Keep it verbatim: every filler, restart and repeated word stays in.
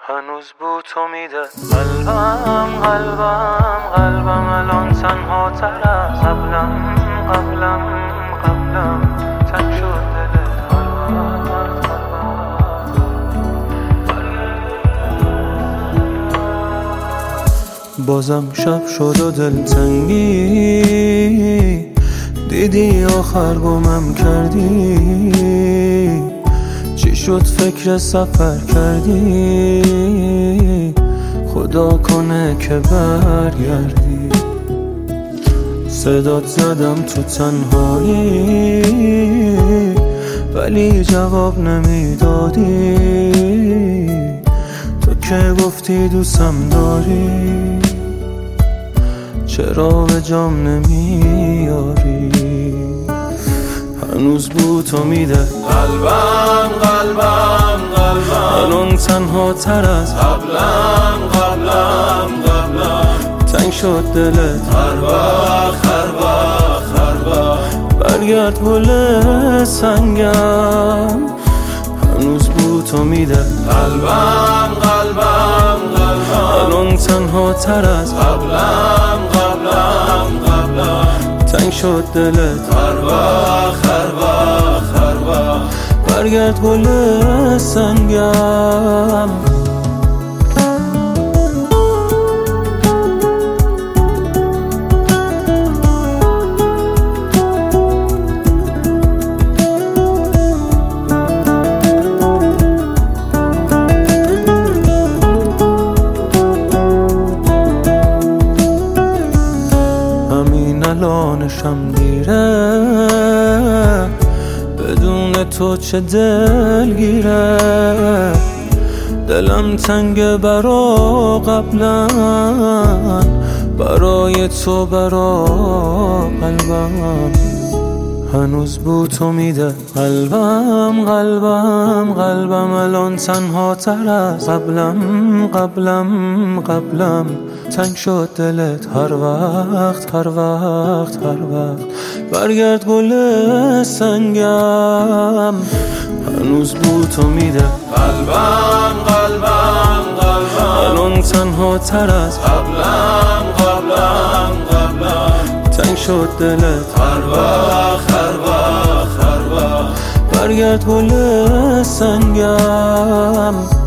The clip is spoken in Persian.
هنوز بو تو میده قلبم قلبم قلبم الان تنها تر از قبلم قبلم قبلم تنگ شد دلت هر وقت بازم شب شد و دلتنگی دیدی آخر گمم کردی چی شد فکر سفر کردی خدا کنه که برگردی صدات زدم تو تنهایی ولی جواب نمیدادی تو که گفتی دوستم داری چرا به جام نمیاری هنوز بو تو میده قلبم قلبم قلبم الان تنها تر از قبلم قبلم قبلم تنگ شد دلت هر وقت هر وقت هر وقت برگرد گل سنگم هنوز بو تو میده قلبم قلبم قلبم الان تنها تر از قبلم قبلم قبلم تنگ شد دلت هر وقت هر وقت هر وقت برگرد گل سنگم الانشم دیره بدون تو چه دلگیره دلم تنگ برا قبلا برای تو برا قلبم هنوز بو تو میده قلبم قلبم قلبم الان تنها تر از قبلم قبلم قبلم تنگ شد دلت هر وقت هر وقت هر وقت برگرد گل سنگم هنوز بو تو میده قلبم قلبم قلبم الان تنها تر از قبلم قبلم قبلم تنگ شد دلت هر وقت هر وقت هر وقت برگرد گل سنگم